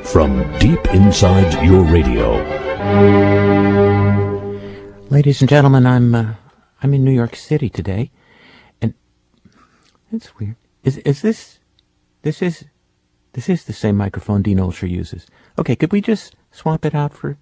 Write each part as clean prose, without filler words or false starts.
from deep inside your radio. Ladies and gentlemen, I'm in New York City today, and it's weird. Is this is the same microphone Dean Olsher uses? Okay, could we just swap it out for?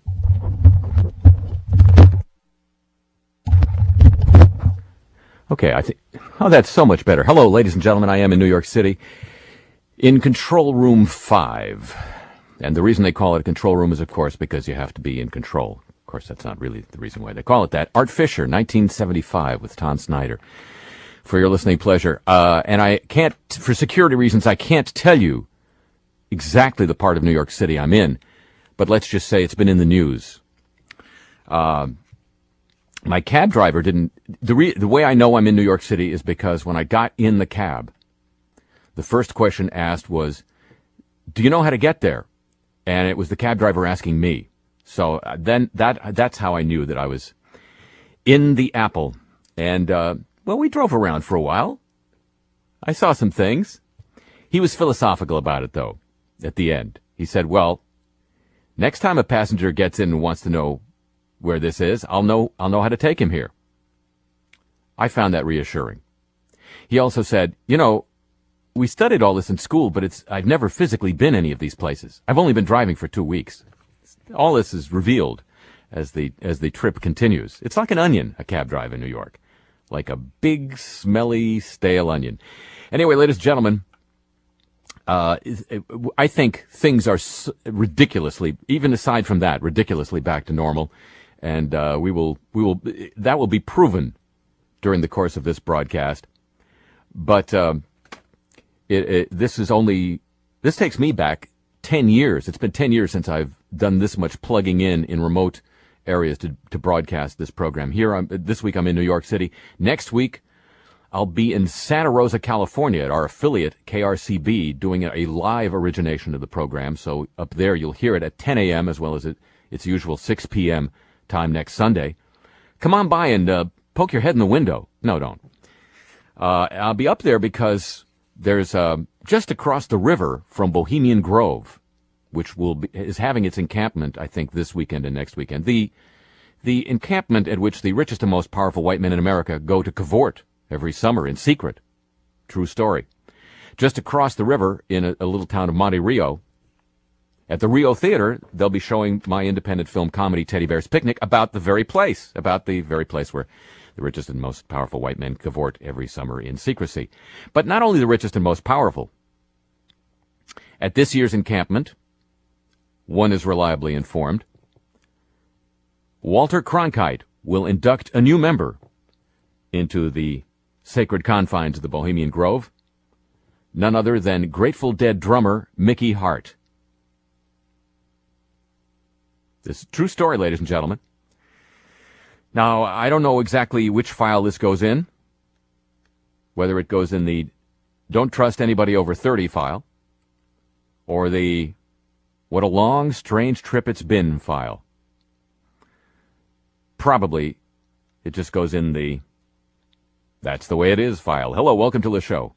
Okay, I think. Oh, that's so much better. Hello, ladies and gentlemen. I am in New York City, in Control Room 5. And the reason they call it a control room is, of course, because you have to be in control. Of course, that's not really the reason why they call it that. Art Fisher, 1975, with Tom Snyder. For your listening pleasure. And I can't, for security reasons, I can't tell you exactly the part of New York City I'm in. But let's just say it's been in the news. My cab driver didn't... The way I know I'm in New York City is because when I got in the cab, the first question asked was, do you know how to get there? And it was the cab driver asking me. So then that's how I knew that I was in the Apple. And, well, we drove around for a while. I saw some things. He was philosophical about it, though, at the end. He said, well, next time a passenger gets in and wants to know where this is, I'll know how to take him here. I found that reassuring. He also said, you know, we studied all this in school, but I've never physically been any of these places. I've only been driving for 2 weeks. All this is revealed as the trip continues. It's like an onion, a cab drive in New York. Like a big, smelly, stale onion. Anyway, ladies and gentlemen, I think things are ridiculously, even aside from that, ridiculously back to normal. And that will be proven during the course of this broadcast. But this takes me back 10 years. It's been 10 years since I've done this much plugging in remote areas to broadcast this program. This week I'm in New York City. Next week I'll be in Santa Rosa, California at our affiliate KRCB doing a live origination of the program. So up there you'll hear it at 10 a.m. as well as its usual 6 p.m. time next Sunday. Come on by and poke your head in the window. No, don't. I'll be up there because there's just across the river from Bohemian Grove, which is having its encampment, I think, this weekend and next weekend. The encampment at which the richest and most powerful white men in America go to cavort every summer in secret. True story. Just across the river in a little town of Monte Rio, at the Rio Theater, they'll be showing my independent film comedy Teddy Bear's Picnic about the very place where the richest and most powerful white men cavort every summer in secrecy. But not only the richest and most powerful. At this year's encampment, one is reliably informed, Walter Cronkite will induct a new member into the sacred confines of the Bohemian Grove, none other than Grateful Dead drummer Mickey Hart. This is a true story, ladies and gentlemen. Now, I don't know exactly which file this goes in, whether it goes in the Don't Trust Anybody Over 30 file, or the What a Long, Strange Trip It's Been file. Probably it just goes in the That's the Way It Is file. Hello, welcome to the show.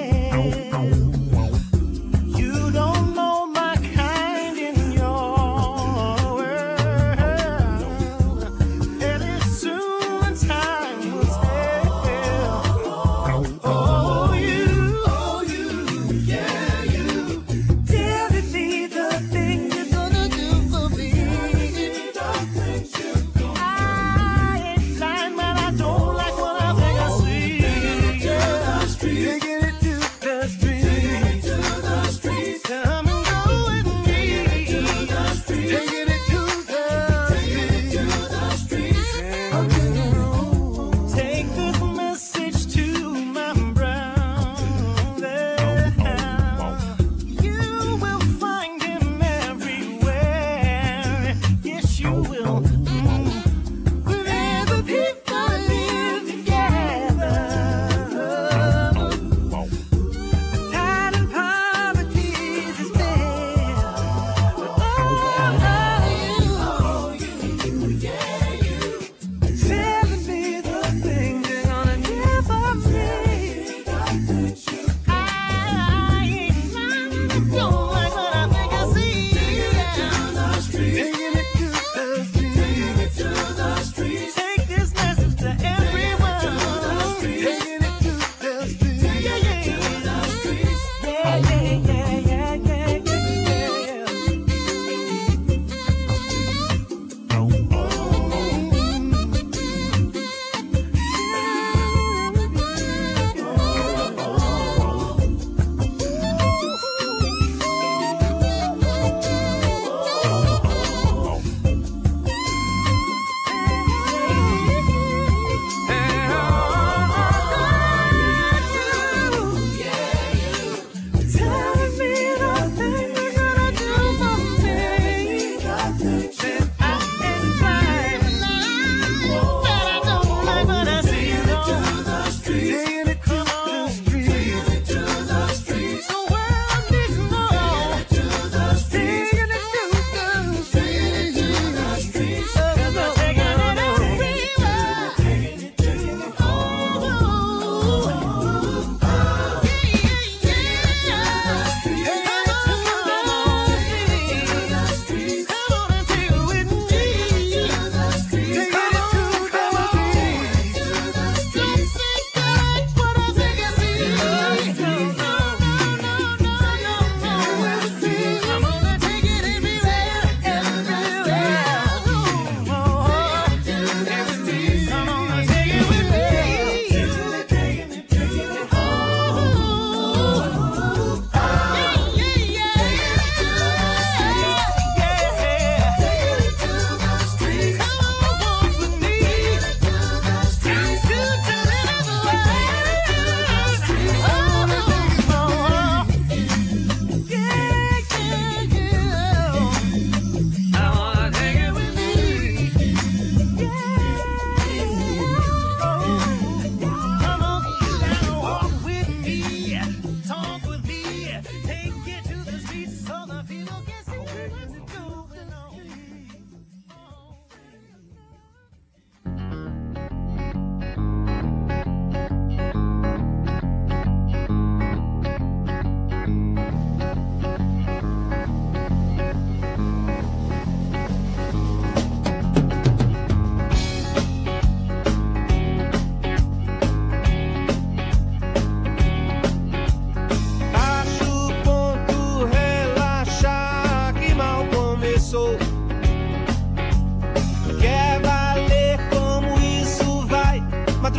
You don't know my kind in your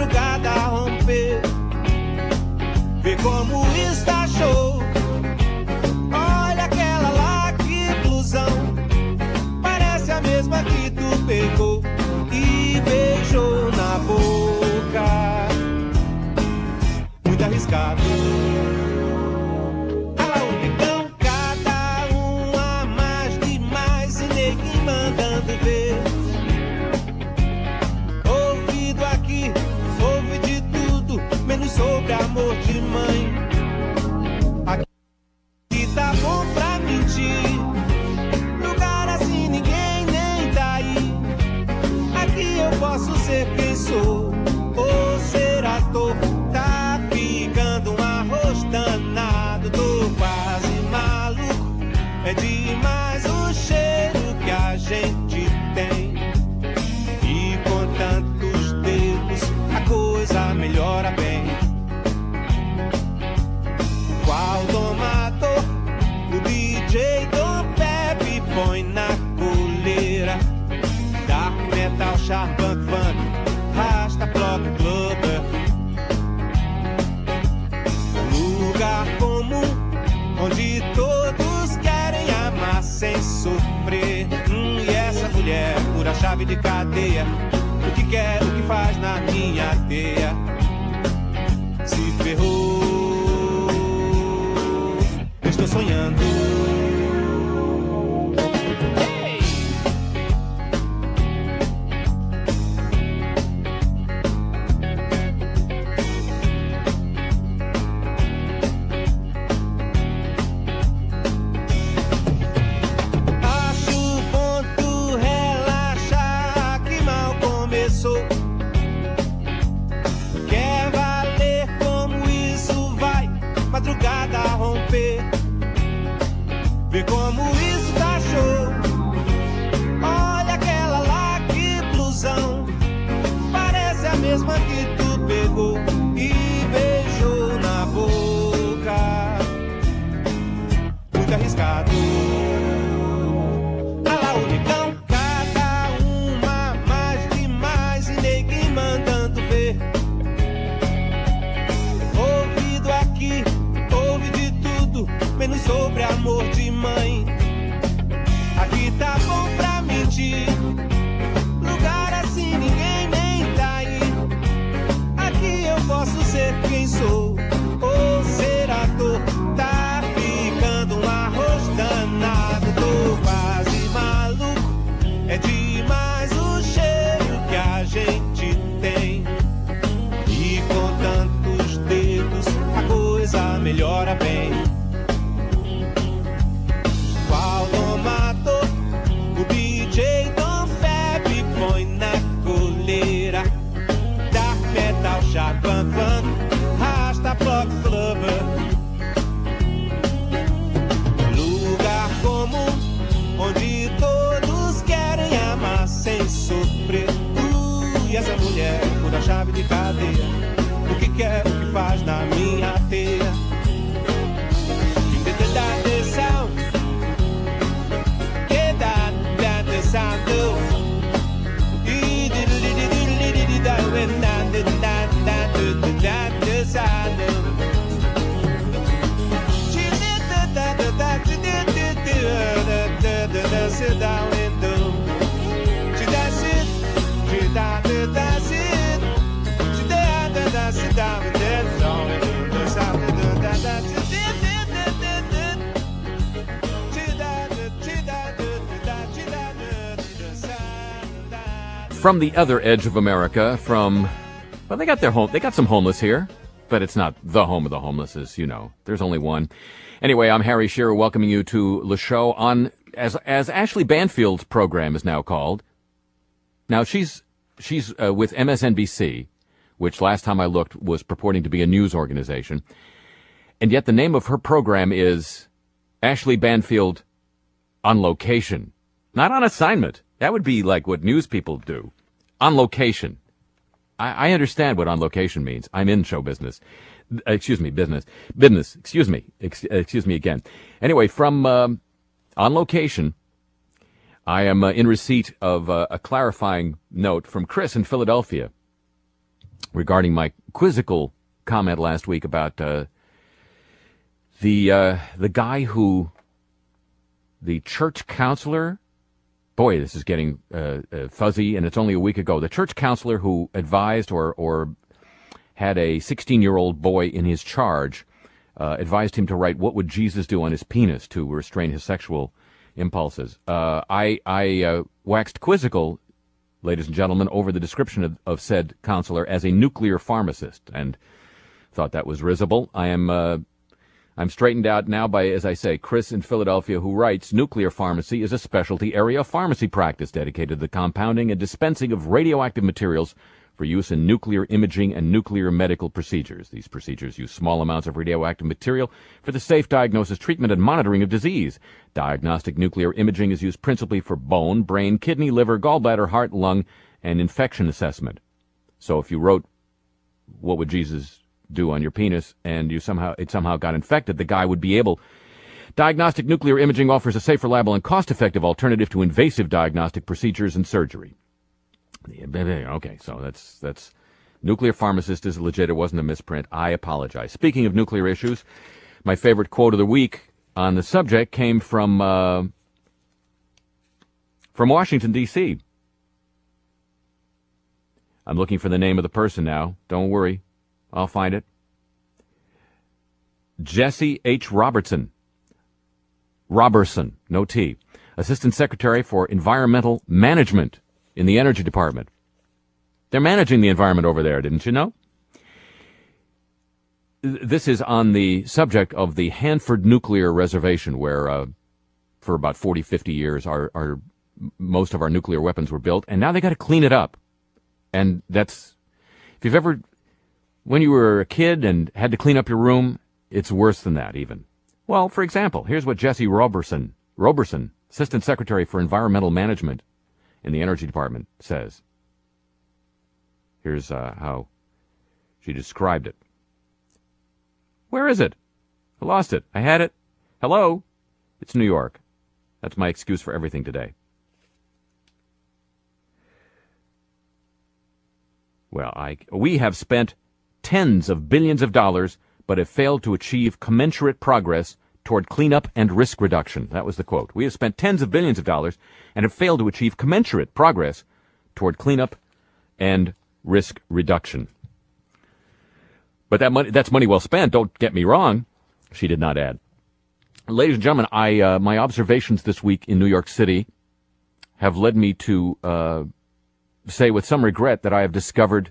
madrugada romper. Vê como está show. Olha aquela lá, que blusão. Parece a mesma que tu pegou e beijou na boca. Muito arriscado. Olha o negão, cada um a mais demais e neguinho mandando ver. Ouvido aqui, ouve de tudo, menos sobre amor de mãe. Aqui tá bom pra mentir. Lugar assim ninguém nem tá aí. Aqui eu posso ser quem sou, ou ser ator. Tá ficando um arroz danado, tô quase maluco. É demais o cheiro que a gente tem. E com tantos dedos a coisa melhora bem. Qual tomador? O DJ Dom Pepe põe na coleira. Dark metal, sharp punk, funk, rasta, block, clubber. Lugar comum, onde todos querem amar sem sofrer. E essa mulher, pura chave de cadeia. O que quer, o que faz na minha teia. Se ferrou, estou sonhando. Acho bom tu relaxar que mal começou. Quer valer como isso vai, madrugada romper. Vê como isso tá show. Olha aquela lá, que blusão. Parece a mesma que tu pegou e beijou na boca. Muito arriscado. Olha lá o negão, cada uma mais demais e neguinho mandando ver. Ouvido aqui, ouve de tudo, menos sobre amor de mãe. Aqui tá bom pra mentir. Lugar assim ninguém nem tá aí. Aqui eu posso ser quem sou, ou ser ator. Tá ficando um arroz danado, tô quase maluco. É demais o cheiro que a gente tem. E com tantos dedos a coisa melhora bem. Qual tomador? O DJ Dom Pepe põe na coleira. Dark metal, sharp punk, funk, rasta, block, clubber. Lugar comum, onde todos querem amar sem sofrer. E essa mulher, pura chave de cadeia. O que quer, o que faz na minha teia. Sit down and do. She does it. She does it. Does it. She does sit down and dance on it. The sound of the da da. She From the other edge of America, well, they got some homeless here, but it's not the home of the homeless, as you know. There's only one. Anyway, I'm Harry Shearer, welcoming you to the show on, as Ashley Banfield's program is now called. Now, she's with MSNBC, which last time I looked was purporting to be a news organization. And yet the name of her program is Ashley Banfield on Location. Not on assignment. That would be like what news people do. On location. I understand what on location means. I'm in show business. Business. Excuse me again. Anyway, from On Location, I am in receipt of a clarifying note from Chris in Philadelphia, regarding my quizzical comment last week about the guy who, the church counselor, boy, this is getting fuzzy, and it's only a week ago. The church counselor who advised or had a 16-year-old boy in his charge, advised him to write, "What would Jesus do on his penis to restrain his sexual impulses?" I waxed quizzical, ladies and gentlemen, over the description of said counselor as a nuclear pharmacist, and thought that was risible. I'm straightened out now by, as I say, Chris in Philadelphia, who writes, "Nuclear pharmacy is a specialty area of pharmacy practice dedicated to the compounding and dispensing of radioactive materials for use in nuclear imaging and nuclear medical procedures. These procedures use small amounts of radioactive material for the safe diagnosis, treatment, and monitoring of disease. Diagnostic nuclear imaging is used principally for bone, brain, kidney, liver, gallbladder, heart, lung, and infection assessment." So if you wrote, "What would Jesus do on your penis," and it somehow got infected, the guy would be able. Diagnostic nuclear imaging offers a safe, reliable, and cost-effective alternative to invasive diagnostic procedures and surgery. Okay, so that's nuclear pharmacist is legit. It wasn't a misprint. I apologize. Speaking of nuclear issues, my favorite quote of the week on the subject came from Washington, D.C. I'm looking for the name of the person now. Don't worry. I'll find it. Jesse H. Robertson, no T, Assistant Secretary for Environmental Management in the Energy Department. They're managing the environment over there, didn't you know? This is on the subject of the Hanford Nuclear Reservation, where for about 40, 50 years most of our nuclear weapons were built, and now they got to clean it up. And that's, if you've ever, when you were a kid and had to clean up your room, it's worse than that even. Well, for example, here's what Jesse Robertson, Assistant Secretary for Environmental Management in the Energy Department, says. Here's how she described it. Where is it? I lost it. I had it. Hello? It's New York. That's my excuse for everything today. Well, we have spent tens of billions of dollars, but have failed to achieve commensurate progress toward cleanup and risk reduction. That was the quote. We have spent tens of billions of dollars and have failed to achieve commensurate progress toward cleanup and risk reduction. But that's money well spent, don't get me wrong, she did not add. Ladies and gentlemen, my observations this week in New York City have led me to say with some regret that I have discovered,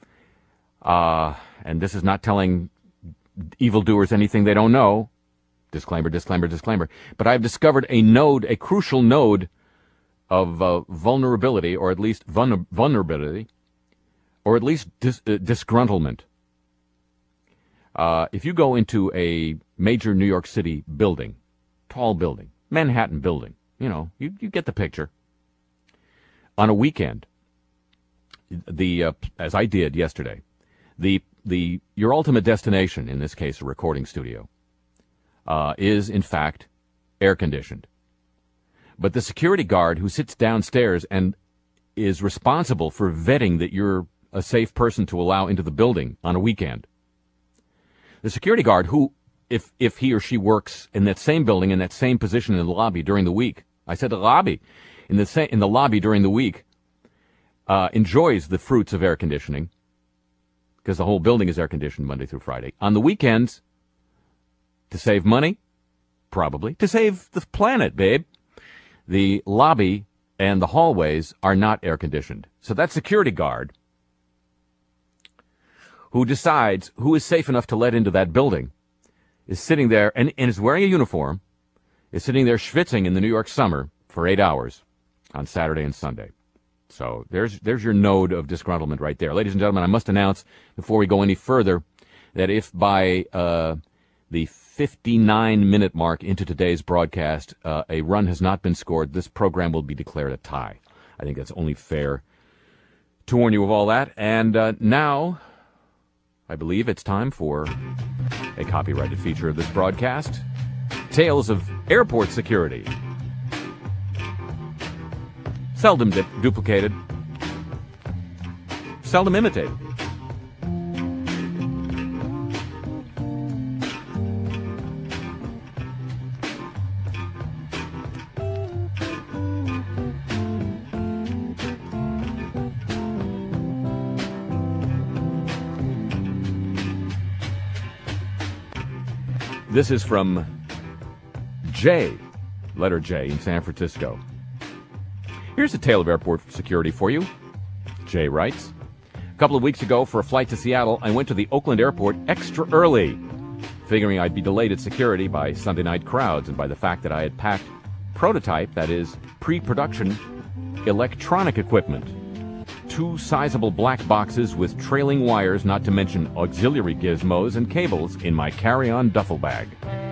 and this is not telling evildoers anything they don't know, disclaimer, but I've discovered a crucial node of vulnerability, or at least vulnerability, or at least disgruntlement. If you go into a major New York City building, tall building, Manhattan building, you get the picture. On a weekend, as I did yesterday, your ultimate destination, in this case a recording studio, is in fact air conditioned. But the security guard who sits downstairs and is responsible for vetting that you're a safe person to allow into the building on a weekend, the security guard who, if he or she works in that same building, in that same position in the lobby during the week, I said the lobby, in the lobby during the week, enjoys the fruits of air conditioning, because the whole building is air conditioned Monday through Friday. On the weekends, to save money, probably, to save the planet, babe, the lobby and the hallways are not air conditioned. So that security guard who decides who is safe enough to let into that building is sitting there and is wearing a uniform, is sitting there schwitzing in the New York summer for 8 hours on Saturday and Sunday. So there's your node of disgruntlement right there. Ladies and gentlemen, I must announce before we go any further that if by the 59-minute mark into today's broadcast a run has not been scored, this program will be declared a tie. I think that's only fair to warn you of all that. And now, I believe it's time for a copyrighted feature of this broadcast, Tales of Airport Security. Seldom duplicated, seldom imitated. This is from J, letter J, in San Francisco. Here's a tale of airport security for you. Jay writes, a couple of weeks ago, for a flight to Seattle, I went to the Oakland airport extra early, figuring I'd be delayed at security by Sunday night crowds and by the fact that I had packed prototype, that is, pre-production electronic equipment. 2 sizable black boxes with trailing wires, not to mention auxiliary gizmos and cables, in my carry-on duffel bag.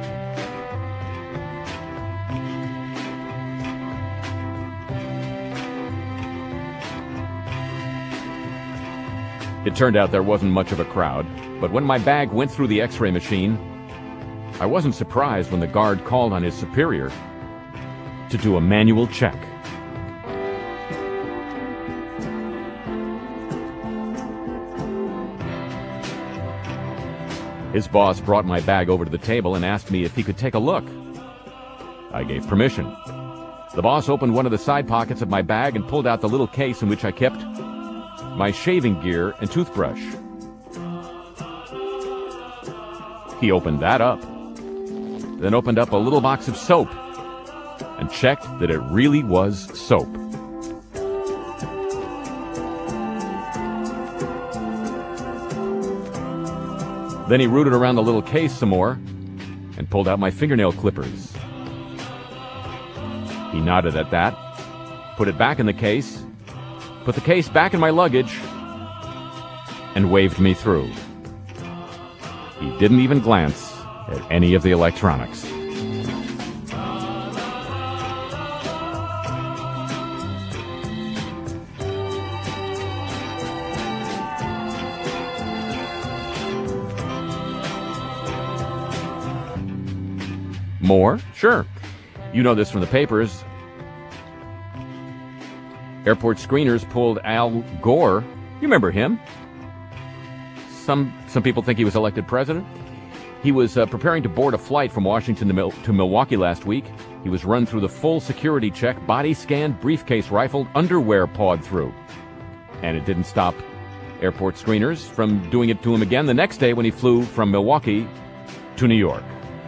It turned out there wasn't much of a crowd, but when my bag went through the X-ray machine, I wasn't surprised when the guard called on his superior to do a manual check. His boss brought my bag over to the table and asked me if he could take a look. I gave permission. The boss opened one of the side pockets of my bag and pulled out the little case in which I kept my shaving gear and toothbrush. He opened that up, then opened up a little box of soap and checked that it really was soap. Then he rooted around the little case some more and pulled out my fingernail clippers. He nodded at that, put it back in the case, put the case back in my luggage, and waved me through. He didn't even glance at any of the electronics. More? Sure. You know this from the papers. Airport screeners pulled Al Gore. You remember him? Some people think he was elected president. He was preparing to board a flight from Washington to Milwaukee last week. He was run through the full security check, body scanned, briefcase rifled, underwear pawed through. And it didn't stop airport screeners from doing it to him again the next day when he flew from Milwaukee to New York.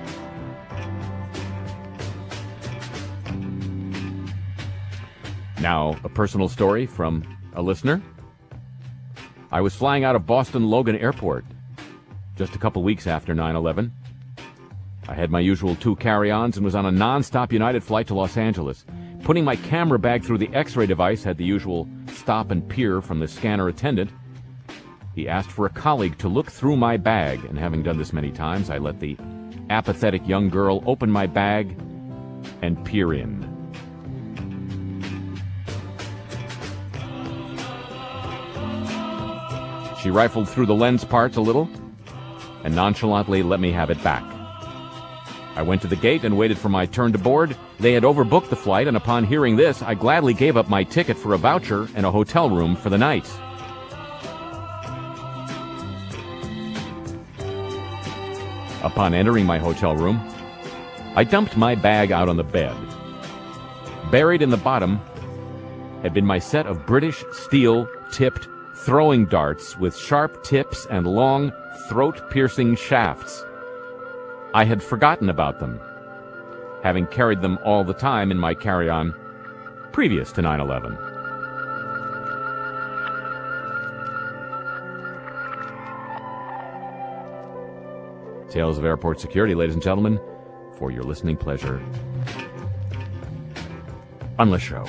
Now, a personal story from a listener. I was flying out of Boston Logan Airport just a couple weeks after 9/11. I had my usual 2 carry-ons and was on a non-stop United flight to Los Angeles. Putting my camera bag through the X-ray device had the usual stop and peer from the scanner attendant. He asked for a colleague to look through my bag, and having done this many times, I let the apathetic young girl open my bag and peer in. She rifled through the lens parts a little and nonchalantly let me have it back. I went to the gate and waited for my turn to board. They had overbooked the flight, and upon hearing this, I gladly gave up my ticket for a voucher and a hotel room for the night. Upon entering my hotel room, I dumped my bag out on the bed. Buried in the bottom had been my set of British steel-tipped throwing darts with sharp tips and long, throat-piercing shafts. I had forgotten about them, having carried them all the time in my carry-on previous to 9/11. Tales of Airport Security, ladies and gentlemen, for your listening pleasure on the show.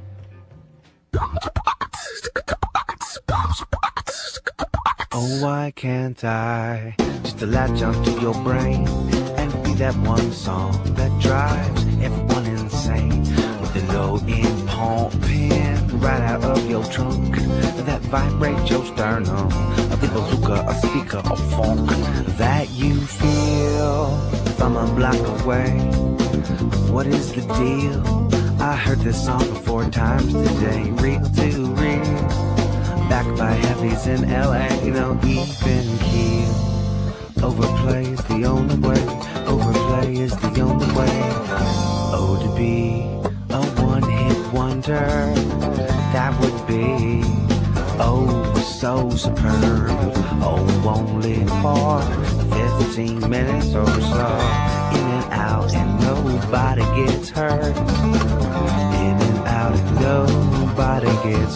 Oh, why can't I just latch onto your brain and be that one song that drives everyone insane? With the low-end pumping right out of your trunk that vibrates your sternum, a big bazooka, a speaker, a funk that you feel from a block away. What is the deal? I heard this song 4 times today, real to real. Backed by heavies in LA, no even keel. Overplay is the only way, overplay is the only way. Oh, to be a one-hit wonder, that would be, oh, so superb. Oh, only for 15 minutes or so. In and out and nobody gets hurt. In and out and nobody gets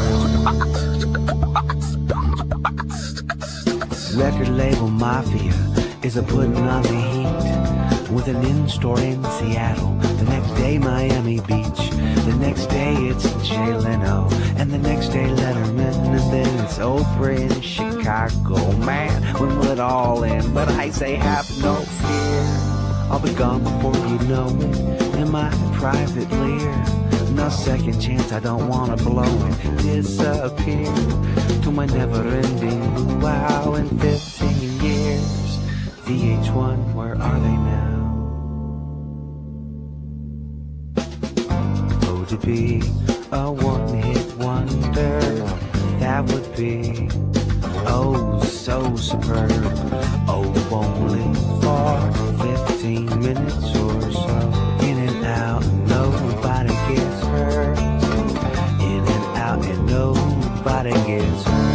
hurt. Record label mafia is a putting on the heat. With an in-store in Seattle, the next day Miami Beach, the next day it's Jay Leno, and the next day Letterman, and then it's Oprah in Chicago. Man, when will it all end? But I say have no fear, I'll be gone before you know it, in my private lair. No second chance, I don't wanna blow it, disappear to my never-ending luau in 15 years. VH1, where are they now? Oh, to be a one-hit wonder, that would be oh so superb. Oh, only for 15 minutes or so. In and out, nobody gets hurt. In and out, and nobody gets hurt.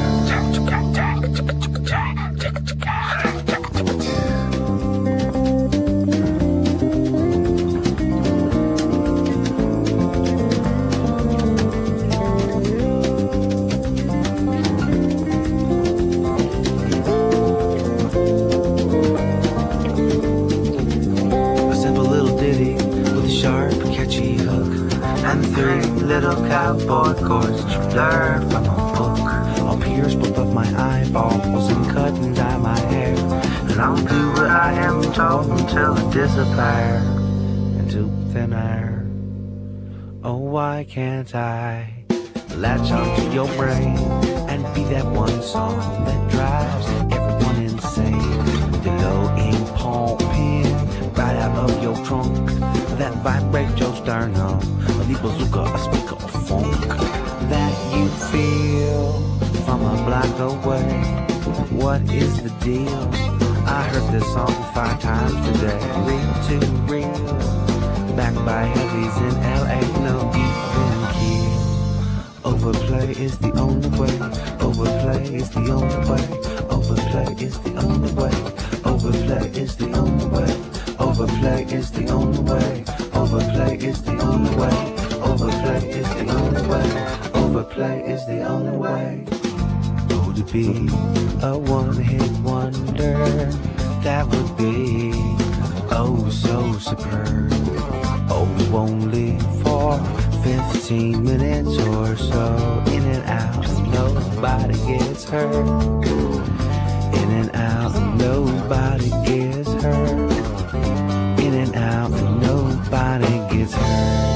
Little cowboy chords learned from a book. I'll pierce both of my eyeballs and cut and dye my hair, and I'll do what I am told until I disappear into thin air. Oh, why can't I latch onto your brain and be that one song that drives everyone insane? The low ink palm pen right out of your trunk that vibrates your sternum, the bazooka, a speaker of funk that you feel from a block away. What is the deal? I heard this song 5 times today. Real to real, backed by heavies in LA, no even keel. Overplay is the only way. Overplay is the only way. Overplay is the only way. Overplay is the only way. Overplay is the only way. Overplay is the only way. Overplay is the only way. Overplay is the only way. Oh, to be a one-hit wonder, that would be oh so superb. Oh, only for 15 minutes or so. In and out, nobody gets hurt. In and out, nobody gets hurt. In and out, nobody gets hurt.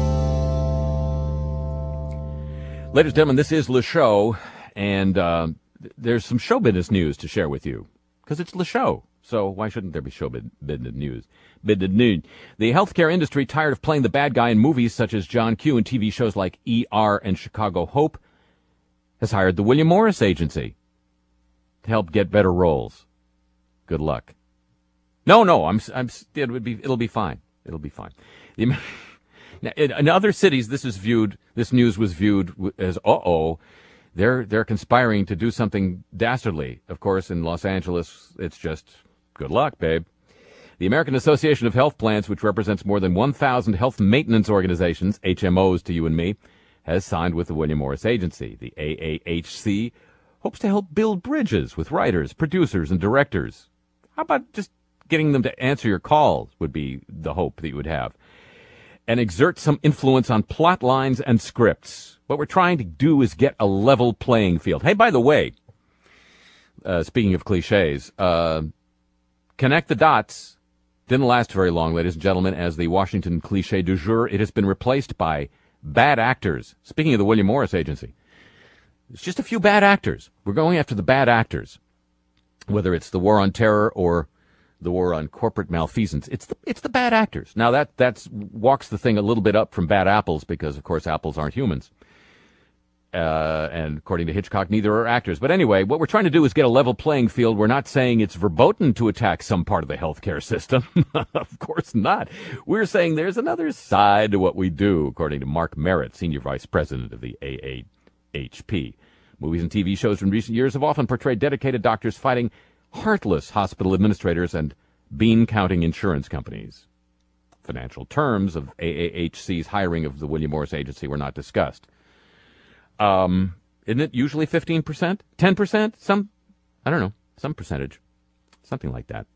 Ladies and gentlemen, this is Le Show, and there's some show business news to share with you, because it's Le Show, so why shouldn't there be show business news? The healthcare industry, tired of playing the bad guy in movies such as John Q and TV shows like ER and Chicago Hope, has hired the William Morris Agency to help get better roles. Good luck. No, it'll be fine. It'll be fine. Now, in other cities, this news was viewed as, they're conspiring to do something dastardly. Of course, in Los Angeles, it's just good luck, babe. The American Association of Health Plans, which represents more than 1,000 health maintenance organizations, HMOs to you and me, has signed with the William Morris Agency. The AAHC hopes to help build bridges with writers, producers, and directors. How about just getting them to answer your calls would be the hope that you would have, and exert some influence on plot lines and scripts. What we're trying to do is get a level playing field. Hey, by the way, speaking of cliches, connect the dots didn't last very long, ladies and gentlemen, as the Washington cliché du jour. It has been replaced by bad actors. Speaking of the William Morris Agency, it's just a few bad actors. We're going after the bad actors, whether it's the war on terror or the war on corporate malfeasance. It's the bad actors. Now that walks the thing a little bit up from bad apples, because of course apples aren't humans. And according to Hitchcock, neither are actors. But anyway, what we're trying to do is get a level playing field. We're not saying it's verboten to attack some part of the healthcare system. Of course not. We're saying there's another side to what we do, according to Mark Merritt, Senior Vice President of the AAHP. Movies and TV shows from recent years have often portrayed dedicated doctors fighting heartless hospital administrators and bean-counting insurance companies. Financial terms of AAHC's hiring of the William Morris Agency were not discussed. Isn't it usually 15%? 10%? I don't know, some percentage. Something like that.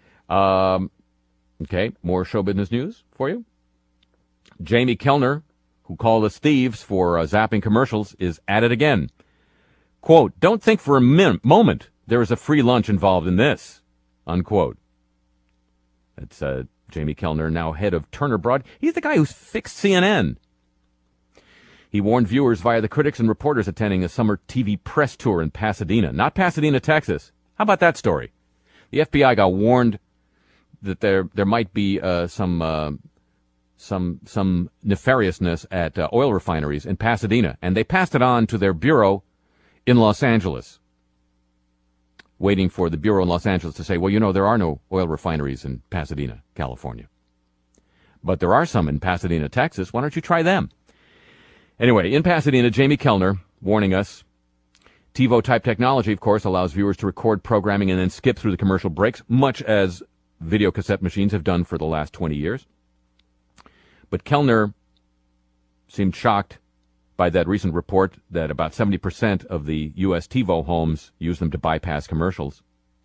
Okay, more show business news for you. Jamie Kellner, who called us thieves for zapping commercials, is at it again. Quote, "Don't think for a moment there is a free lunch involved in this," unquote. That's Jamie Kellner, now head of Turner Broad. He's the guy who's fixed CNN. He warned viewers via the critics and reporters attending a summer TV press tour in Pasadena. Not Pasadena, Texas. How about that story? The FBI got warned that there might be some nefariousness at oil refineries in Pasadena, and they passed it on to their bureau in Los Angeles, waiting for the bureau in Los Angeles to say, well, you know, there are no oil refineries in Pasadena, California. But there are some in Pasadena, Texas. Why don't you try them? Anyway, in Pasadena, Jamie Kellner warning us, TiVo-type technology, of course, allows viewers to record programming and then skip through the commercial breaks, much as video cassette machines have done for the last 20 years. But Kellner seemed shocked by that recent report that about 70% of the U.S. TiVo homes use them to bypass commercials.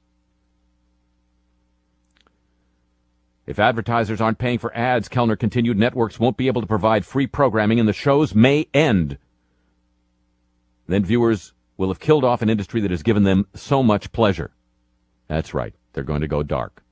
If advertisers aren't paying for ads, Kellner continued, networks won't be able to provide free programming and the shows may end. Then viewers will have killed off an industry that has given them so much pleasure. That's right, they're going to go dark.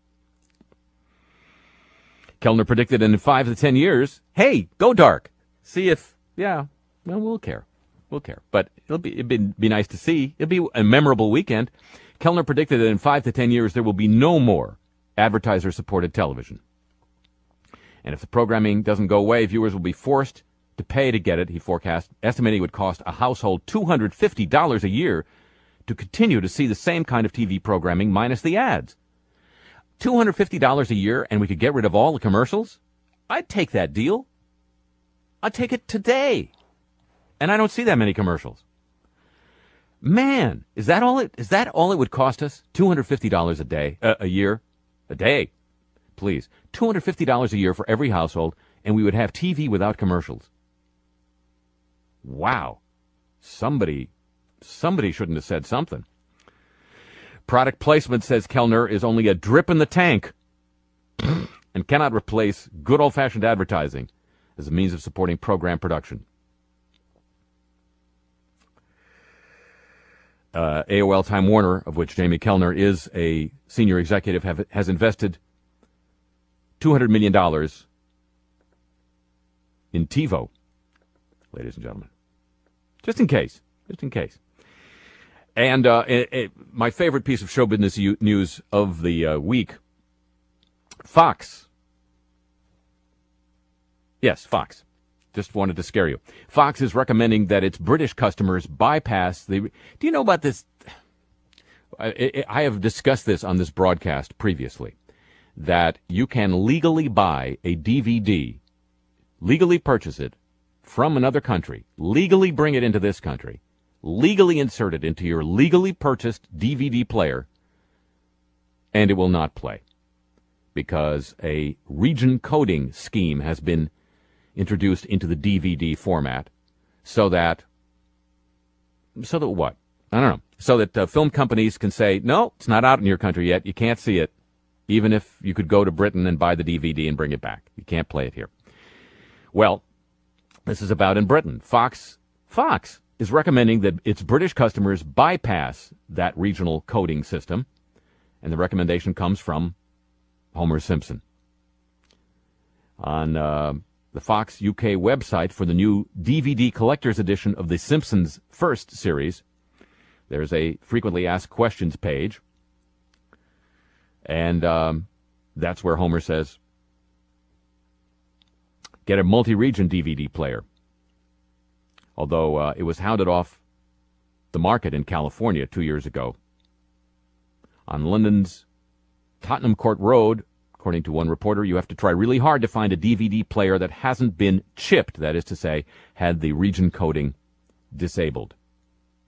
Kellner predicted in 5 to 10 years, hey, go dark. See if, yeah, well, we'll care. We'll care. But it'd be nice to see. It'll be a memorable weekend. Kellner predicted that in 5 to 10 years there will be no more advertiser-supported television. And if the programming doesn't go away, viewers will be forced to pay to get it, he forecast, estimating it would cost a household $250 a year to continue to see the same kind of TV programming minus the ads. $250 a year and we could get rid of all the commercials? I'd take that deal. I'd take it today. And I don't see that many commercials. Man, is that all it would cost us? $250 a day, a year, a day. Please, $250 a year for every household, and we would have TV without commercials. Wow. Somebody shouldn't have said something. Product placement, says Kellner, is only a drip in the tank and cannot replace good old-fashioned advertising as a means of supporting program production. AOL Time Warner, of which Jamie Kellner is a senior executive, has invested $200 million in TiVo, ladies and gentlemen. Just in case. And my favorite piece of show business news of the week, Fox. Yes, Fox. Just wanted to scare you. Fox is recommending that its British customers bypass the... Do you know about this? I have discussed this on this broadcast previously, that you can legally buy a DVD, legally purchase it from another country, legally bring it into this country, legally insert it into your legally purchased DVD player, and it will not play because a region coding scheme has been introduced into the DVD format so that what? I don't know. So that film companies can say, no, it's not out in your country yet. You can't see it, even if you could go to Britain and buy the DVD and bring it back. You can't play it here. Well, this is about in Britain. Fox is recommending that its British customers bypass that regional coding system, and the recommendation comes from Homer Simpson. On the Fox UK website for the new DVD collector's edition of The Simpsons first series, there's a frequently asked questions page, and that's where Homer says, get a multi-region DVD player. Although it was hounded off the market in California 2 years ago. On London's Tottenham Court Road, according to one reporter, you have to try really hard to find a DVD player that hasn't been chipped, that is to say, had the region coding disabled.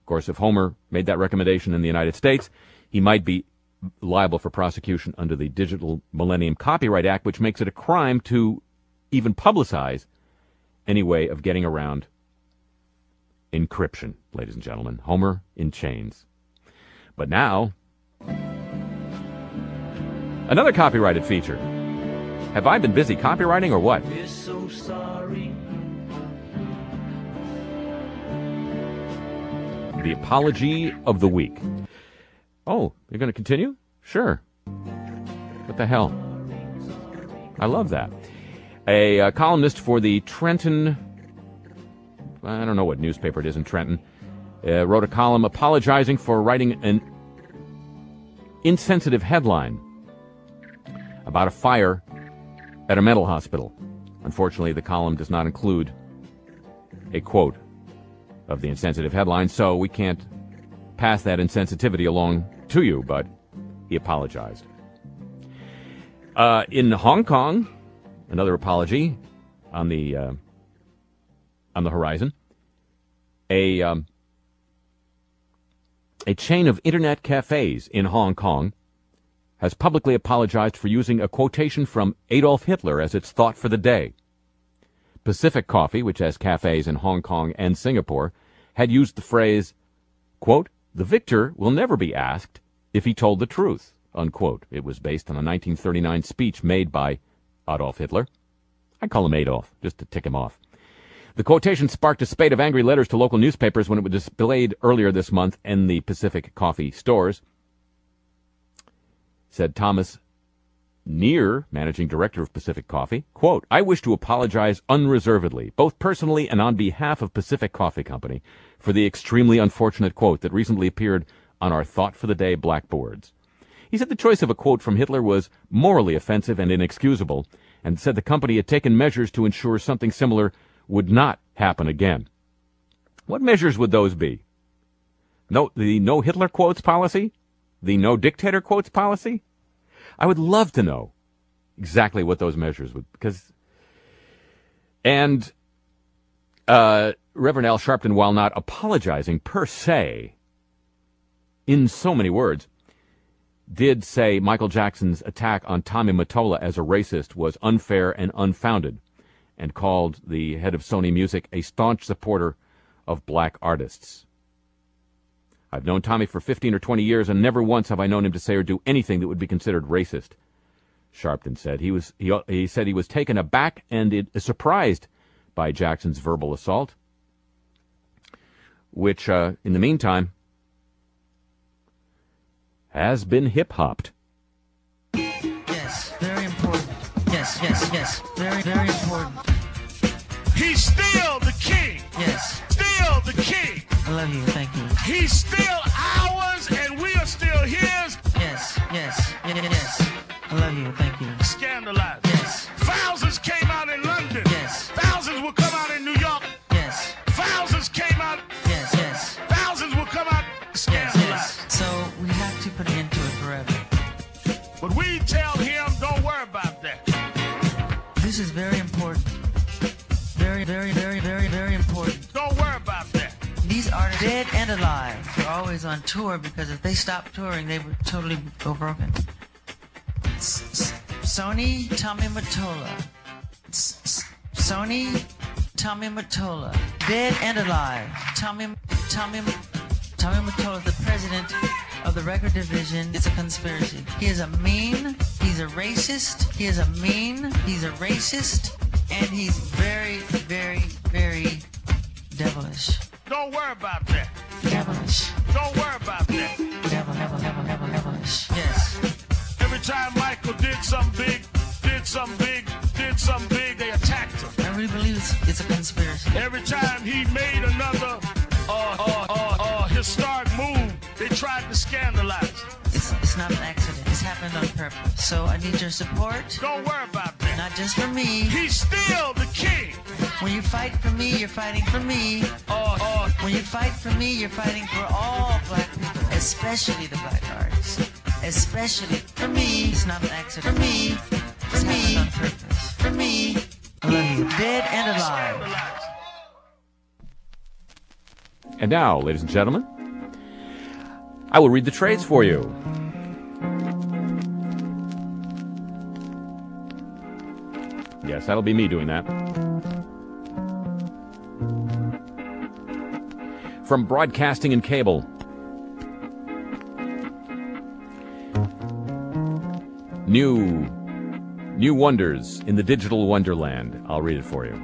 Of course, if Homer made that recommendation in the United States, he might be liable for prosecution under the Digital Millennium Copyright Act, which makes it a crime to even publicize any way of getting around encryption, ladies and gentlemen. Homer in chains. But now, another copyrighted feature. Have I been busy copywriting or what? We're so sorry. The apology of the week. Oh, you're going to continue? Sure. What the hell? I love that. A columnist for the Trenton, I don't know what newspaper it is in Trenton, wrote a column apologizing for writing an insensitive headline about a fire at a mental hospital. Unfortunately, the column does not include a quote of the insensitive headline, so we can't pass that insensitivity along to you, but he apologized. In Hong Kong, another apology on the horizon. A chain of internet cafes in Hong Kong has publicly apologized for using a quotation from Adolf Hitler as its thought for the day. Pacific Coffee, which has cafes in Hong Kong and Singapore, had used the phrase, quote, "The victor will never be asked if he told the truth," unquote. It was based on a 1939 speech made by Adolf Hitler. I call him Adolf, just to tick him off. The quotation sparked a spate of angry letters to local newspapers when it was displayed earlier this month in the Pacific Coffee stores. Said Thomas Neer, managing director of Pacific Coffee, quote, "I wish to apologize unreservedly, both personally and on behalf of Pacific Coffee Company, for the extremely unfortunate quote that recently appeared on our Thought for the Day blackboards." He said the choice of a quote from Hitler was morally offensive and inexcusable, and said the company had taken measures to ensure something similar would not happen again. What measures would those be? The no Hitler quotes policy? The no dictator quotes policy? I would love to know exactly what those measures would, because... And Reverend Al Sharpton, while not apologizing per se, in so many words, did say Michael Jackson's attack on Tommy Mottola as a racist was unfair and unfounded, and called the head of Sony Music a staunch supporter of black artists. "I've known Tommy for 15 or 20 years, and never once have I known him to say or do anything that would be considered racist," Sharpton said. He said he was taken aback and surprised by Jackson's verbal assault, which, in the meantime, has been hip-hopped. Yes, very important. Yes, very, very important. He's still the king. Yes, Still the king. I love you, thank you. He's still ours and we are still his. Yes, I love you, thank you. Scandalized. Yes, Thousands came out in London. yes, Thousands will come out in New York. yes, Thousands came out. yes, Thousands will come out scandalized. So we have to put an end to it forever. But we tell him, don't worry about that. This is very important. Very, very, very, very, very important. Don't worry about that. These artists, dead and alive, are always on tour because if they stopped touring, they would totally go broken. Sony, Tommy Mottola. Sony, Tommy Mottola. Dead and alive. Tommy Mottola is the president of the record division. It's a conspiracy. He is a mean, he's a racist, he's a racist, and he's very, very, very devilish. Don't worry about that. Devilish. Don't worry about that. Devilish. Yes. Every time Michael did something big, they attacked him. I really believe it's a conspiracy. Every time he made another historic move, they tried to scandalize him. It's not an accident. It's happened on purpose. So I need your support. Don't worry about that. Not just for me. He's still the king. When you fight for me, you're fighting for me. When you fight for me, you're fighting for all black people, especially the black artists. Especially for me. It's not an accident. For me. It's happened on purpose. For me. I love you. Dead and alive. And now, ladies and gentlemen, I will read the trades for you. Yes, that'll be me doing that. From Broadcasting and Cable. New wonders in the digital wonderland. I'll read it for you.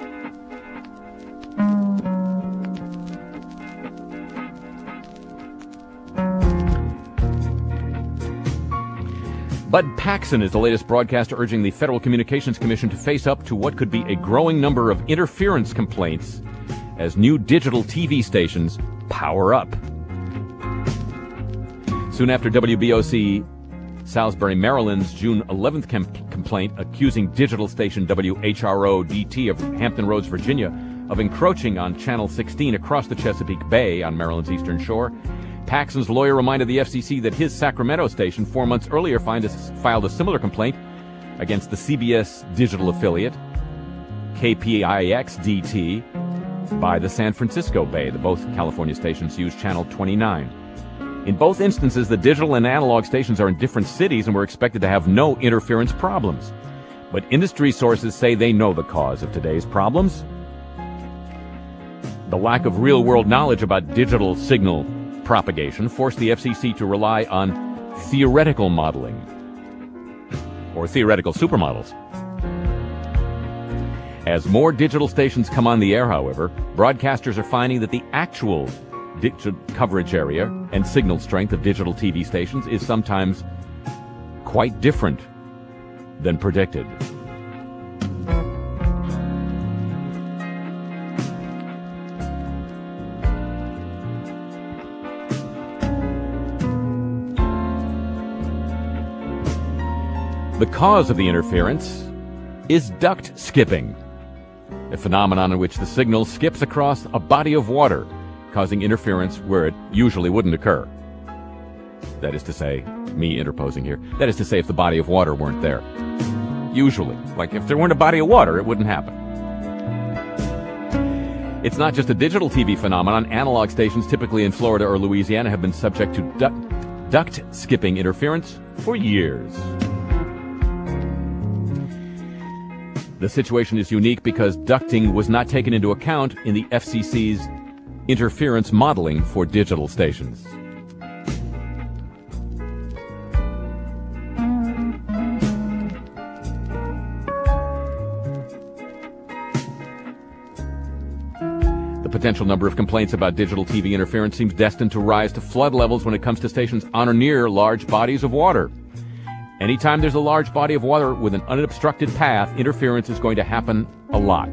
Bud Paxson is the latest broadcaster urging the Federal Communications Commission to face up to what could be a growing number of interference complaints as new digital TV stations power up. Soon after WBOC Salisbury, Maryland's June 11th complaint accusing digital station WHRO-DT of Hampton Roads, Virginia, of encroaching on Channel 16 across the Chesapeake Bay on Maryland's eastern shore, Paxson's lawyer reminded the FCC that his Sacramento station 4 months earlier filed a similar complaint against the CBS digital affiliate, KPIX-DT, by the San Francisco Bay. Both California stations use Channel 29. In both instances, the digital and analog stations are in different cities and were expected to have no interference problems. But industry sources say they know the cause of today's problems. The lack of real-world knowledge about digital signal propagation forced the FCC to rely on theoretical modeling, or theoretical supermodels. As more digital stations come on the air, however, broadcasters are finding that the actual digital coverage area and signal strength of digital TV stations is sometimes quite different than predicted. The cause of the interference is duct skipping, a phenomenon in which the signal skips across a body of water, causing interference where it usually wouldn't occur. That is to say, me interposing here, that is to say if the body of water weren't there. Usually. Like if there weren't a body of water, it wouldn't happen. It's not just a digital TV phenomenon. Analog stations, typically in Florida or Louisiana, have been subject to duct skipping interference for years. The situation is unique because ducting was not taken into account in the FCC's interference modeling for digital stations. The potential number of complaints about digital TV interference seems destined to rise to flood levels when it comes to stations on or near large bodies of water. Anytime there's a large body of water with an unobstructed path, interference is going to happen a lot.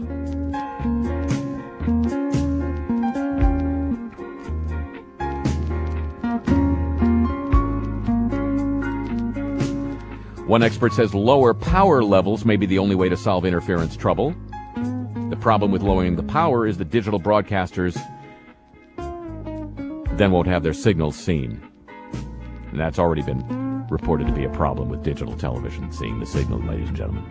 One expert says lower power levels may be the only way to solve interference trouble. The problem with lowering the power is that digital broadcasters then won't have their signals seen. And that's already been reported to be a problem with digital television, seeing the signal, ladies and gentlemen.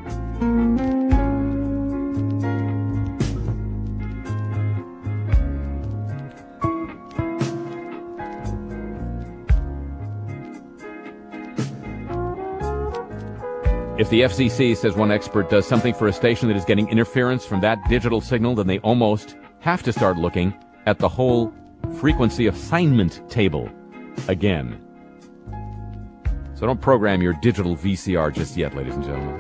If the FCC, says one expert, does something for a station that is getting interference from that digital signal, then they almost have to start looking at the whole frequency assignment table again. So don't program your digital VCR just yet, ladies and gentlemen.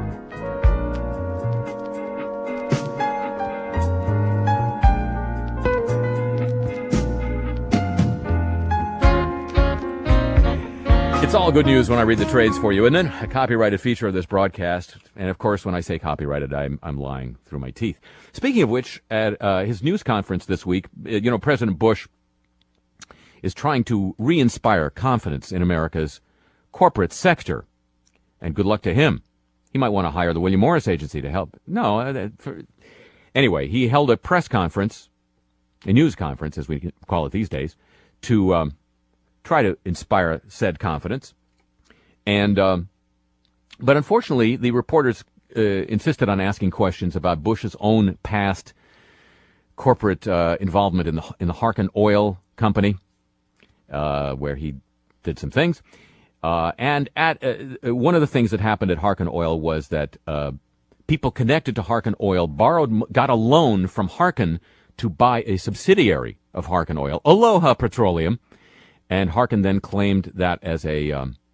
It's all good news when I read the trades for you. And then a copyrighted feature of this broadcast. And, of course, when I say copyrighted, I'm lying through my teeth. Speaking of which, at his news conference this week, President Bush is trying to re-inspire confidence in America's corporate sector. And good luck to him. He might want to hire the William Morris Agency to help. No. Anyway, he held a press conference, a news conference, as we call it these days, to try to inspire said confidence. And but unfortunately, the reporters insisted on asking questions about Bush's own past corporate involvement in the Harken Oil Company, where he did some things. And at one of the things that happened at Harken Oil was that people connected to Harken Oil got a loan from Harken to buy a subsidiary of Harken Oil, Aloha Petroleum, and Harken then claimed that as a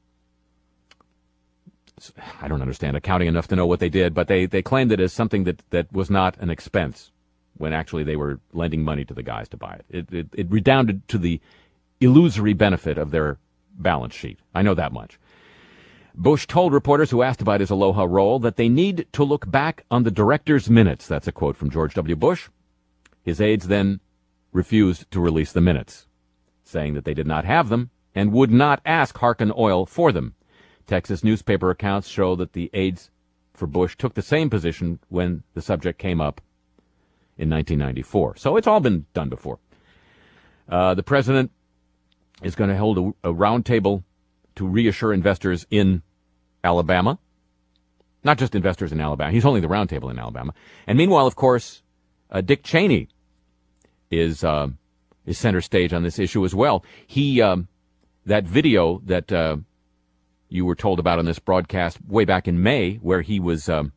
I don't understand accounting enough to know what they did, but they claimed it as something that was not an expense when actually they were lending money to the guys to buy it. It redounded to the illusory benefit of their balance sheet. I know that much. Bush told reporters who asked about his Aloha role that they need to look back on the director's minutes. That's a quote from George W. Bush. His aides then refused to release the minutes, saying that they did not have them and would not ask Harken Oil for them. Texas newspaper accounts show that the aides for Bush took the same position when the subject came up in 1994. So it's all been done before. The president is going to hold a roundtable to reassure investors in Alabama. Not just investors in Alabama. He's holding the roundtable in Alabama. And meanwhile, of course, Dick Cheney is center stage on this issue as well. He that video that you were told about on this broadcast way back in May, where he was he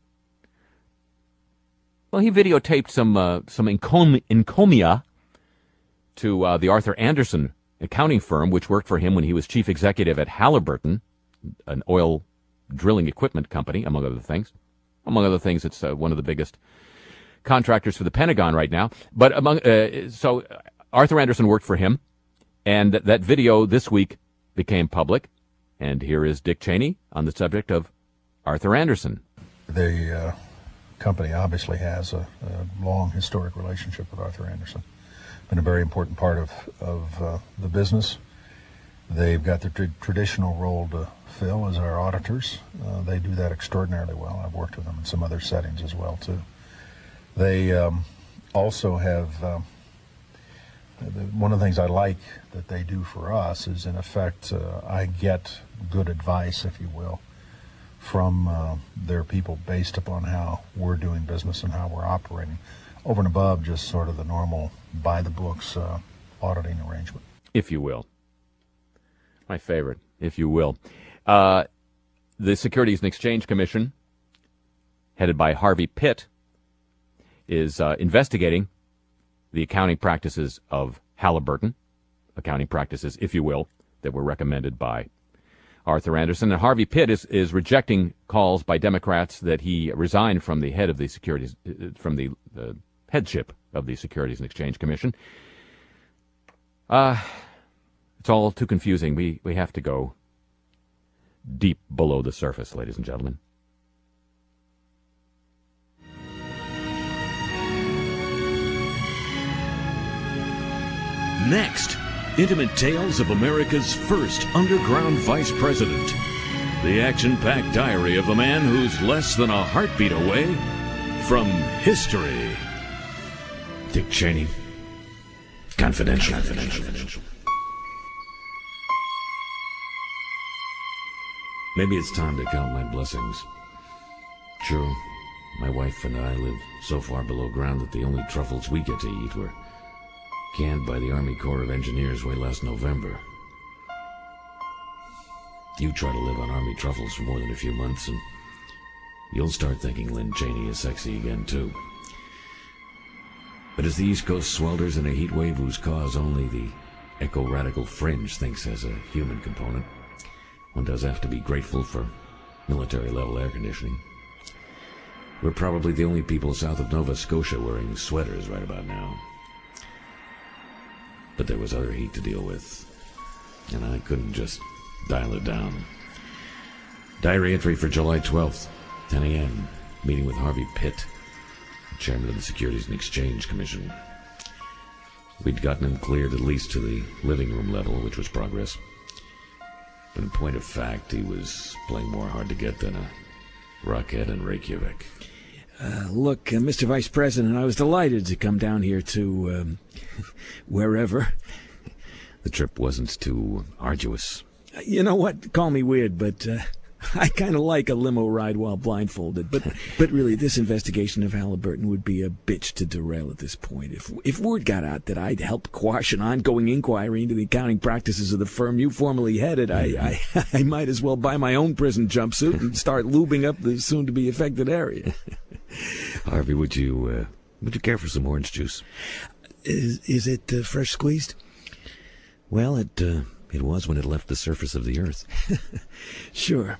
videotaped some encomia to the Arthur Anderson accounting firm, which worked for him when he was chief executive at Halliburton, an oil drilling equipment company, among other things. Among other things, it's one of the biggest contractors for the Pentagon right now. But so Arthur Anderson worked for him, and that video this week became public. And here is Dick Cheney on the subject of Arthur Anderson. The company obviously has a long historic relationship with Arthur Anderson. Been a very important part of the business. They've got their traditional role to fill as our auditors. They do that extraordinarily well. I've worked with them in some other settings as well, too. They also have... one of the things I like that they do for us is, in effect, I get good advice, if you will, from their people based upon how we're doing business and how we're operating, over and above just sort of the normal by-the-books auditing arrangement. If you will. My favorite, if you will. The Securities and Exchange Commission, headed by Harvey Pitt, is investigating the accounting practices of Halliburton, accounting practices, if you will, that were recommended by Arthur Anderson. And Harvey Pitt is rejecting calls by Democrats that he resign from the head of the securities, from the headship of the Securities and Exchange Commission. It's all too confusing. We have to go deep below the surface, ladies and gentlemen. Next, intimate tales of America's first underground vice president. The action-packed diary of a man who's less than a heartbeat away from history. Dick Cheney. Confidential. Maybe it's time to count my blessings. Sure, my wife and I live so far below ground that the only truffles we get to eat were canned by the Army Corps of Engineers way last November. You try to live on Army truffles for more than a few months, and you'll start thinking Lynn Cheney is sexy again, too. But as the East Coast swelters in a heat wave whose cause only the eco-radical fringe thinks has a human component, one does have to be grateful for military-level air conditioning. We're probably the only people south of Nova Scotia wearing sweaters right about now. But there was other heat to deal with, and I couldn't just dial it down. Diary entry for July 12th, 10 a.m., meeting with Harvey Pitt, chairman of the Securities and Exchange Commission. We'd gotten him cleared at least to the living room level, which was progress. But in point of fact, he was playing more hard to get than a rockhead in Reykjavik. Look, Mr. Vice President, I was delighted to come down here to, wherever. The trip wasn't too arduous. You know what? Call me weird, but I kind of like a limo ride while blindfolded, but really, this investigation of Halliburton would be a bitch to derail at this point. If word got out that I'd helped quash an ongoing inquiry into the accounting practices of the firm you formerly headed, I might as well buy my own prison jumpsuit and start lubing up the soon-to-be affected area. Harvey, would you care for some orange juice? Is it fresh squeezed? Well, it was when it left the surface of the earth. Sure.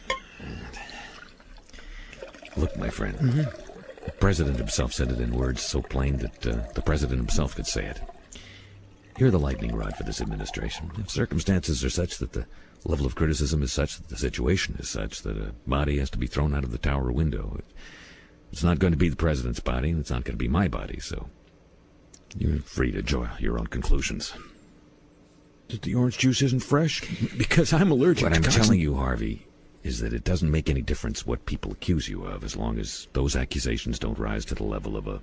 Look, my friend, the president himself said it in words so plain that the president himself could say it. You're the lightning rod for this administration. If circumstances are such that the level of criticism is such that the situation is such that a body has to be thrown out of the tower window, it's not going to be the president's body, and it's not going to be my body, so you're free to draw your own conclusions. That the orange juice isn't fresh? Because I'm allergic What to I'm toxin. telling you, Harvey, is that it doesn't make any difference what people accuse you of, as long as those accusations don't rise to the level of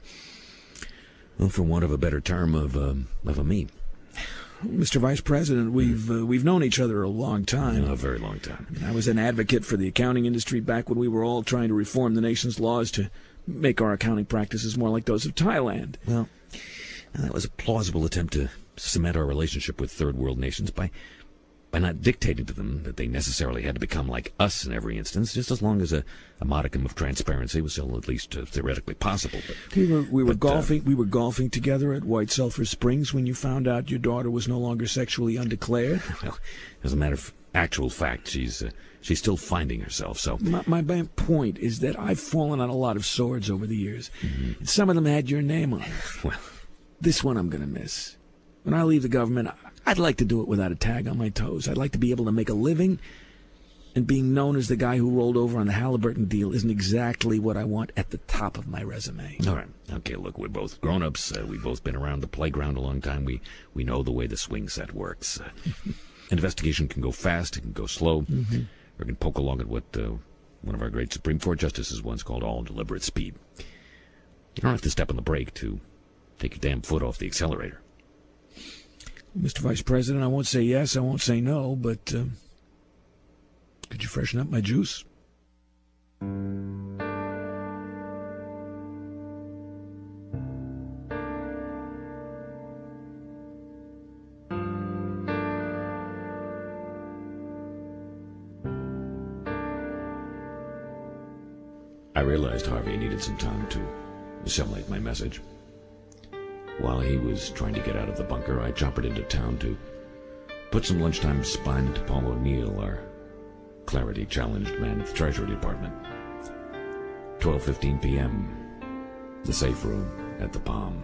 for want of a better term, of a meme. Mr. Vice President, we've known each other a long time. A very long time. I was an advocate for the accounting industry back when we were all trying to reform the nation's laws to make our accounting practices more like those of Thailand. Well, that was a plausible attempt to cement our relationship with third world nations by not dictating to them that they necessarily had to become like us in every instance, just as long as a modicum of transparency was still at least theoretically possible. But we were golfing together at White Sulphur Springs when you found out your daughter was no longer sexually undeclared. Well, as a matter of actual fact, she's still finding herself. So my point is that I've fallen on a lot of swords over the years, and some of them had your name on it. Well, this one I'm going to miss. When I leave the government, I'd like to do it without a tag on my toes. I'd like to be able to make a living, and being known as the guy who rolled over on the Halliburton deal isn't exactly what I want at the top of my resume. All right. Okay, look, we're both grown-ups. We've both been around the playground a long time. We know the way the swing set works. Investigation can go fast, it can go slow, or it can poke along at what one of our great Supreme Court justices once called all deliberate speed. You don't have to step on the brake to take your damn foot off the accelerator. Mr. Vice President, I won't say yes, I won't say no, but could you freshen up my juice? I realized Harvey needed some time to assimilate my message. While he was trying to get out of the bunker, I choppered into town to put some lunchtime spine into Paul O'Neill, our clarity-challenged man at the Treasury Department. 12:15 p.m., the safe room at the Palm.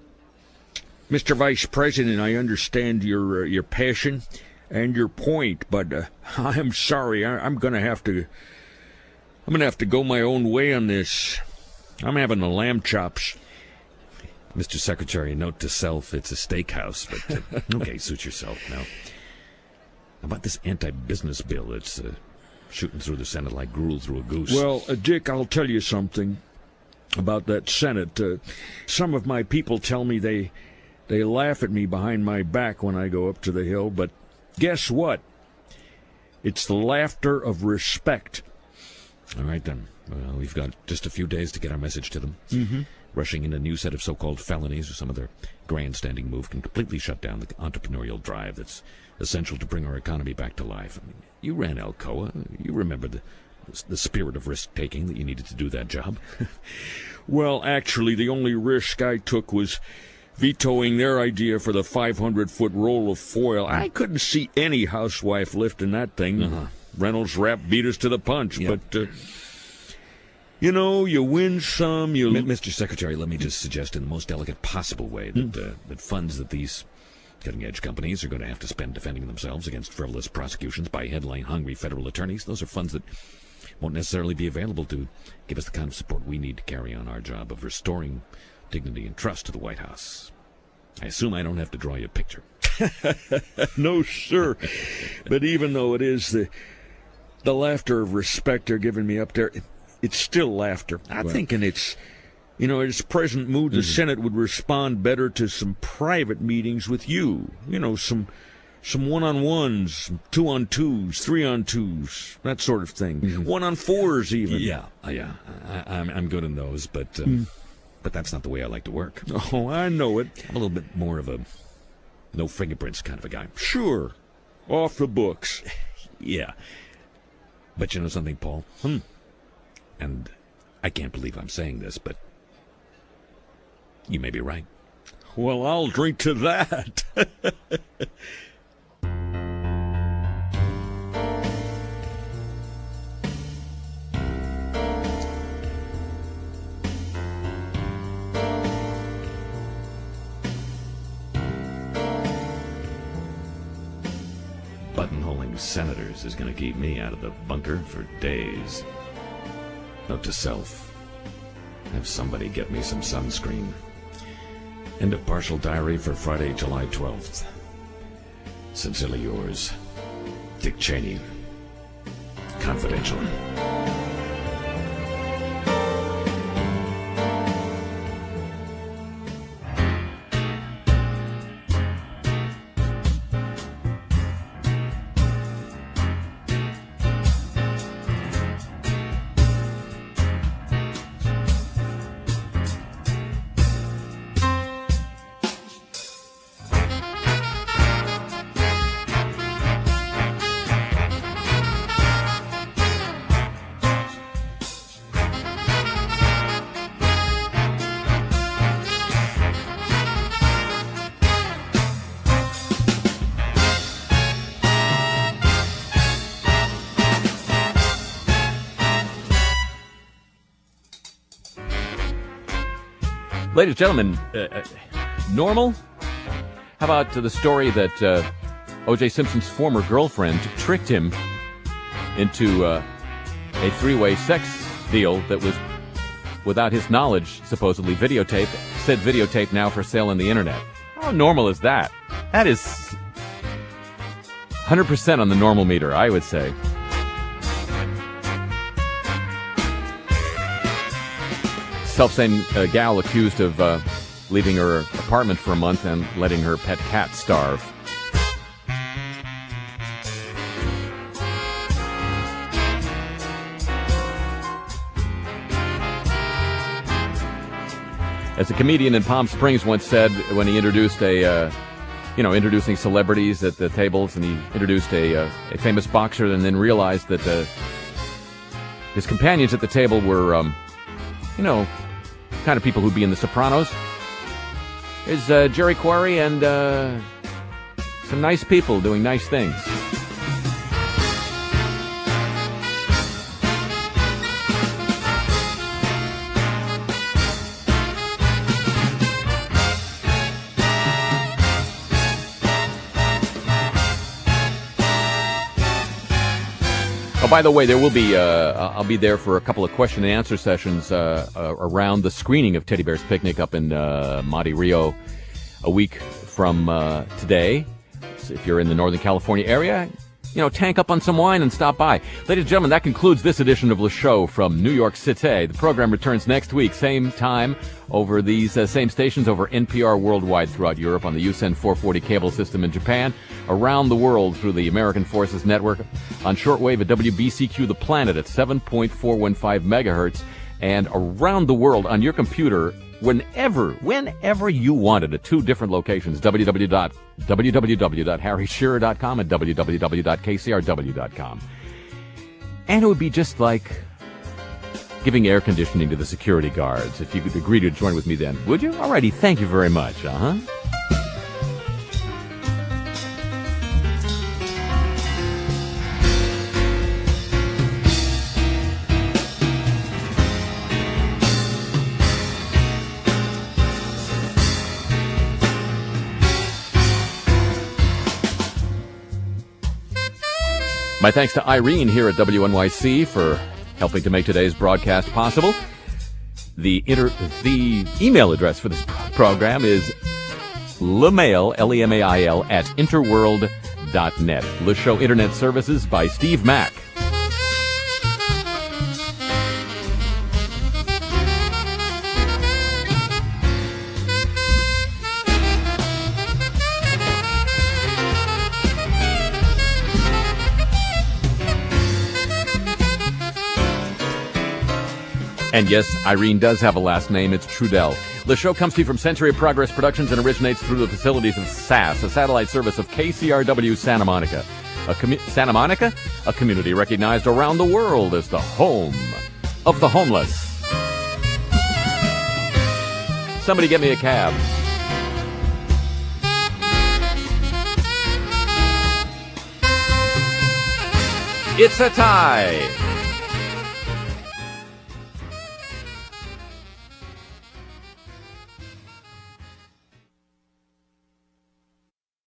Mr. Vice President, I understand your passion and your point, but I'm sorry. I'm going to have to go my own way on this. I'm having the lamb chops. Mr. Secretary, note to self, it's a steakhouse, but okay, suit yourself now. How about this anti-business bill that's shooting through the Senate like gruel through a goose? Well, Dick, I'll tell you something about that Senate. Some of my people tell me they laugh at me behind my back when I go up to the Hill, but guess what? It's the laughter of respect. All right, then. Well, we've got just a few days to get our message to them. Rushing in a new set of so-called felonies or some other grandstanding move can completely shut down the entrepreneurial drive that's essential to bring our economy back to life. I mean, you ran Alcoa. You remember the spirit of risk-taking that you needed to do that job. Well, actually, the only risk I took was vetoing their idea for the 500-foot roll of foil. I couldn't see any housewife lifting that thing. Reynolds Wrap beat us to the punch, but... you know, you win some, you... Mr. Secretary, let me just suggest in the most delicate possible way that funds that these cutting-edge companies are going to have to spend defending themselves against frivolous prosecutions by headline-hungry federal attorneys, those are funds that won't necessarily be available to give us the kind of support we need to carry on our job of restoring dignity and trust to the White House. I assume I don't have to draw you a picture. No, sir. But even though it is the laughter of respect they're giving me up there... It's still laughter. I'm thinking it's, in its present mood, the Senate would respond better to some private meetings with you. Some Some 1-on-1s, 2-on-2s, 3-on-2s, that sort of thing. 1-on-4s even. Yeah. I'm good in those, but that's not the way I like to work. Oh, I know it. I'm a little bit more of a no fingerprints kind of a guy. Sure. Off the books. Yeah. But you know something, Paul? And I can't believe I'm saying this, but you may be right. Well, I'll drink to that. Buttonholing senators is going to keep me out of the bunker for days. Note to self. Have somebody get me some sunscreen. End of partial diary for Friday, July 12th. Sincerely yours, Dick Cheney. Confidential. Ladies and gentlemen, normal? How about the story that O.J. Simpson's former girlfriend tricked him into a three-way sex deal that was, without his knowledge, supposedly videotaped, said videotape now for sale on the internet. How normal is that? That is 100% on the normal meter, I would say. Self-same gal accused of leaving her apartment for a month and letting her pet cat starve. As a comedian in Palm Springs once said when he introduced introducing celebrities at the tables, and he introduced a famous boxer and then realized that his companions at the table were, kind of people who'd be in The Sopranos. Is Jerry Quarry and some nice people doing nice things. Oh, by the way, there will be, I'll be there for a couple of question and answer sessions around the screening of Teddy Bear's Picnic up in Monte Rio a week from today. So if you're in the Northern California area, tank up on some wine and stop by. Ladies and gentlemen, that concludes this edition of Le Show from New York City. The program returns next week, same time, over these same stations, over NPR worldwide throughout Europe, on the USEN 440 cable system in Japan, around the world through the American Forces Network, on shortwave at WBCQ The Planet at 7.415 megahertz, and around the world on your computer whenever you wanted at two different locations, www.harryshearer.com and www.kcrw.com. And it would be just like giving air conditioning to the security guards, if you could agree to join with me then. Would you? Alrighty, thank you very much. My thanks to Irene here at WNYC for helping to make today's broadcast possible. The email address for this program is lemail, Lemail, at interworld.net. Le Show Internet Services by Steve Mack. And yes, Irene does have a last name. It's Trudell. The show comes to you from Century of Progress Productions and originates through the facilities of SAS, a satellite service of KCRW Santa Monica. Santa Monica? A community recognized around the world as the home of the homeless. Somebody get me a cab. It's a tie.